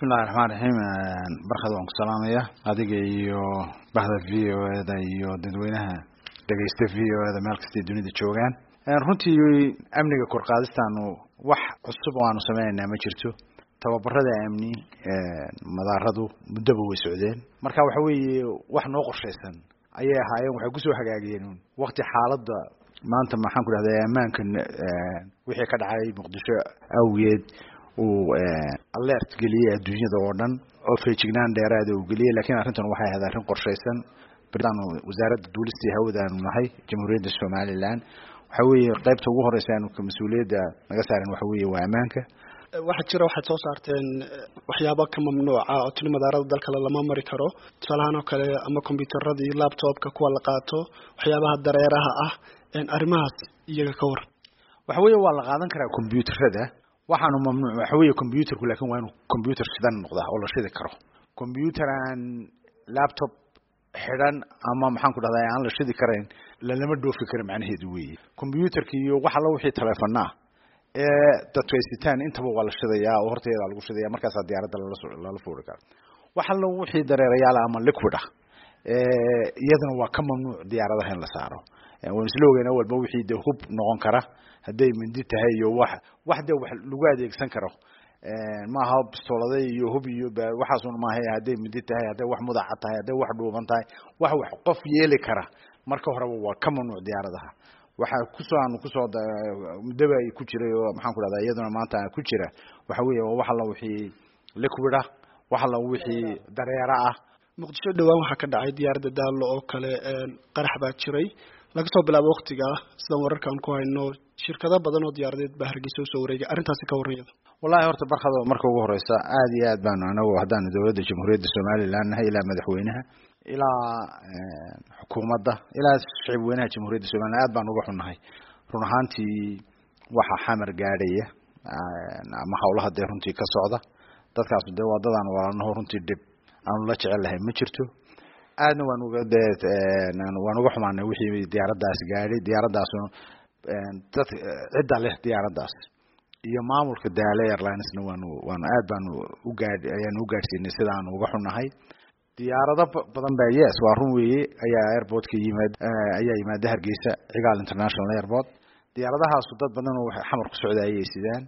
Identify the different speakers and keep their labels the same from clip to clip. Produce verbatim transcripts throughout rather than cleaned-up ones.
Speaker 1: bismillaahir rahmaanir rahiim barkada waan ku salaamayaa adiga iyo bahda V O A da iyo dadweynaha dhageysta V O A da meel kasta dunida joogaan runtii amniga kor qaadistaan wax cusub oo aanu sameeynaa ma jirto tababarada amni madaaradu muddo way socdeen marka waxa weeye wax noo qorsheysan ayay ahaayeen waxay ku soo hagaagayeen waqti xaaladda maanta maxaan ku dhahdaa amaanka wixii ka dhacay Muqdisho awgeed oo alert galiya adduunyada oo dhan oo feejignaan dheeraad ah oo galiya laakiin arrintan waxay ahayd arrin qorsheysan birtan wasaaradda duulista hawada nahay jamhuuriyadda Soomaaliland waxa weeye qaybta ugu horeysa ee mas'uuliyadda naga saaran waxa weeye waa amaanka
Speaker 2: waxa jira waxa soo saarteen waxyaabo ka mamnuuca oo tuni madaarada dalka lama mari karo tusaalahan oo kale ama kombiyuutarada iyo laptopka kuwa la qaato waxyaabaha dareeraha ah in arrimahaas iyaga ka war
Speaker 1: waxa weeye waa la qaadan karaa kombiyuutarada waxaanu mamnuuc waxa weeye kombiyuutarku laakiin waa inuu kombiyuutar shidan noqdaa oo la shidi karo kombiyuutaran laptop xiran ama maxaan ku dhahdaa aan la shidi karayn lama dhoofi karo macnaheedu weeye kombiyuutarka iyo waxa la wixii telefoonada ee dadku istaan intaba waa la shidayaa oo horteeda lagu shidayaa markaas diyaaradda la la fuuri karo waxa la wixii dareerayaal ama liquid ah ee iyadana waa ka mamnuuc diyaaradaha in la saaro waan isla ogeynaa walba wixii de hub noqon kara haday mindi tahay iyo wax waxda wax lagu adeegsan karo ee ma aha pistolada iyo hub iyo waxaas oo ma aha haday mindi tahay haday wax mudaca tahay haday wax dhuuban tahay wax wax qof yeeli kara marka hore waa ka mamnuuc diyaaradaha waxa ku soo aan ku soo mudaba ay ku jiray oo maxaan ku dhahdaa iyaduna maanta ku jira waxa weeye waxa la wixii liquid ah waxa la wixii dareera ah
Speaker 2: Muqdisho dhawaan waxa ka dhacay diyaaradda daallo oo kale qarax baa jiray laga soo bilaabo waqtiga sida wararkan ku hayno shirkado badan oo diyaaradeed baa Hargeysa soo wareegay arrintaasi ka warrayada
Speaker 1: wallahi horta barkada marka ugu horeysa aad iyo aad baan anagu hadaan dawladda jamhuuriyadda Soomaaliland nahay ilaa madaxweynaha ilaa xukuumadda ilaa shacabweynaha jamhuuriyadda Soomaaliland aad baan uga xunnahay run ahaantii waxa xamar gaadhaya ama hawlaha de runtii ka socda dadkaas de wadadan walaalaha runtii dib aan la jecelahay ma jirto aadna waan uga waan uga xumaanay wixii diyaaraddaas gaadhay diyaaraddaas dad cid leh diyaaraddaas iyo maamulka Daala Airlines-na waan waan aad baan u gaadh ayaan u gaadhsiinay sidaan uga xunahay diyaarado badan baa yes waa run weeye ayaa airport-ka yimaad ayaa yimaada Hargeysa Cigaal International Airport diyaaradahaas dad badan oo xamar ku socdaayay sidaan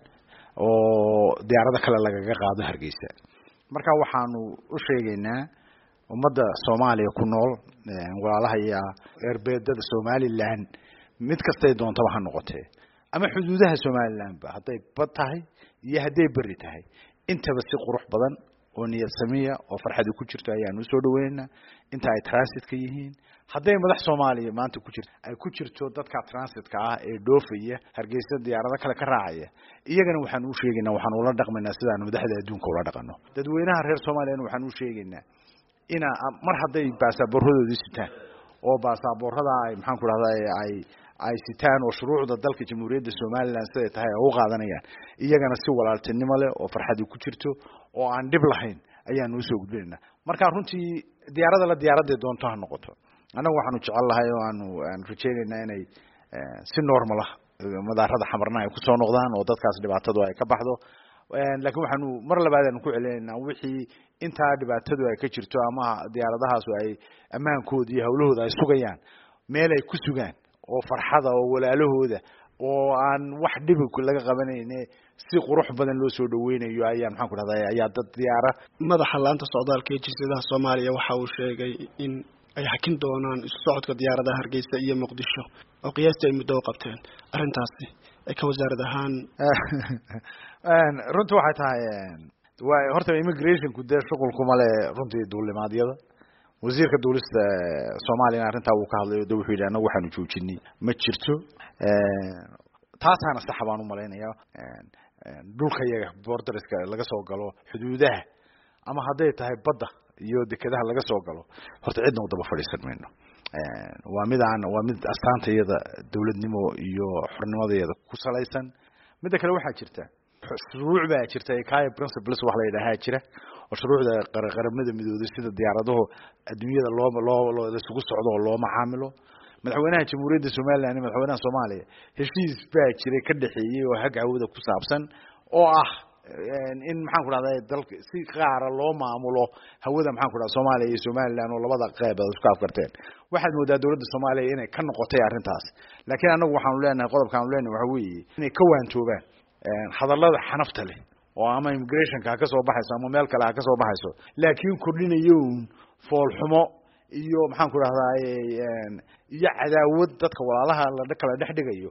Speaker 1: oo diyaarado kale laga qaado Hargeysa marka waxaanu u sheegaynaa ummadda Soomaaliya ku nool walaalaha iyo erbeedada Soomaaliland mid kasta ay doonto waxa noqotay ama xuduudaha Soomaaliland ba haday bad tahay iyo haday bari tahay intaba si qurux badan oo niyad samiya oo farxad ku jirto ayaan u soo dhaweynaa inta ay transit ka yihiin haday madax Soomaaliya maanta ku jirto ay ku jirto dadka transit ka ah ee dhoofaya Hargeysa diyaarada kale ka raacaya iyagana waxaan u sheegaynaa waxaan ula dhaqmaynaa sidaan madaxda adduunka ula dhaqano dadweynaha reer Soomaaliya waxaan u sheegaynaa ina mar haday baasaboorradoodu sitaan oo baasaboorrada ay maxaan ku dhahdaa ay ay sitaan oo shuruucda dalka jamhuuriyadda Soomaaliland sida tahay oo qaadanayaan iyagana si walaaltinimo leh oo farxad ku jirto oo aan dib lahayn ayaan u soo gudbinaynaa marka runtii diyaaradda la diyaaradda doonto ha noqoto anagu waxaanu jecel lahay oo aanu aan rajaynaynaa inay si normal ah madaarada xamarna ay ku soo noqdaan oo dadkaas dhibaatadu ay ka baxdo laakiin waxaanu mar labaad aan ku celinaynaa wixii inta dhibaatadu ay ka jirto ama diyaaradahaas ay amaankooda iyo hawlahooda ay sugayaan meel ay ku sugaan oo farxada oo walaalahooda oo aan wax dhib laga qabanayne si qurux badan loo soo dhaweynayo ayaan maxaan ku dhahdaa ayaa dad diyaara
Speaker 2: madaxa laanta socdaalka ee jilsadaha Soomaaliya waxa uu sheegay in ay hakin doonaan isu socodka diyaaradaha Hargeysa iyo Muqdisho oo qiyaasta ay muddo qabteen arrintaasi ay ka wasaarad ahaan
Speaker 1: aan runtii waxa tahay way horta immigration ku day shaqul kuma leh runtii duulimaadyada wasiirka duulista Soomaaliya arrinta uu ka hadlayo dad wuxuu yiraahdaa waxaanu joojinay ma jirto ee taasana sax baan u maleynayaa dhulka iyaga borderska laga soo galo xuduudaha ama haday tahay badda iyo dekedaha laga soo galo horta cidna u daba fadhiisan mayno ee waa mid aan waa mid astaantayada dawladnimo iyo xornimadeeda ku salaysan mid kale waxa jirta shuruuc baa jirta ee kay principles wax la yiraahdo jira oo shuruucda qaramada midowday sida diyaaradaha adduunyada loo loo loo isugu socdo oo loo macaamilo madaxweynaha jamhuuriyadda Soomaaliland madaxweynaha Soomaaliya heshiis baa jiray ka dhaxeeyay oo hag awooda ku saabsan oo ah in maxaan ku dhahdaa dalka si qaara loo maamulo hawada maxaan ku dhahdaa Soomaaliya iyo Somaliland oo labada qaybood isku afkarteen waxaad moodaa dawladda Soomaaliya inay ka noqotay arrintaas laakiin anagu waxaan leenahay qodobka aan leenahay waxa weeye inay ka waantoobaan hadallada xanafta leh oo ama immigration-ka ka soo baxayso ama meel kale ka soo baxayso laakiin kordhinayo fool xumo iyo maxaan ku dhahdaa iyo cadaawad dadka walaalaha la kala dhex dhigayo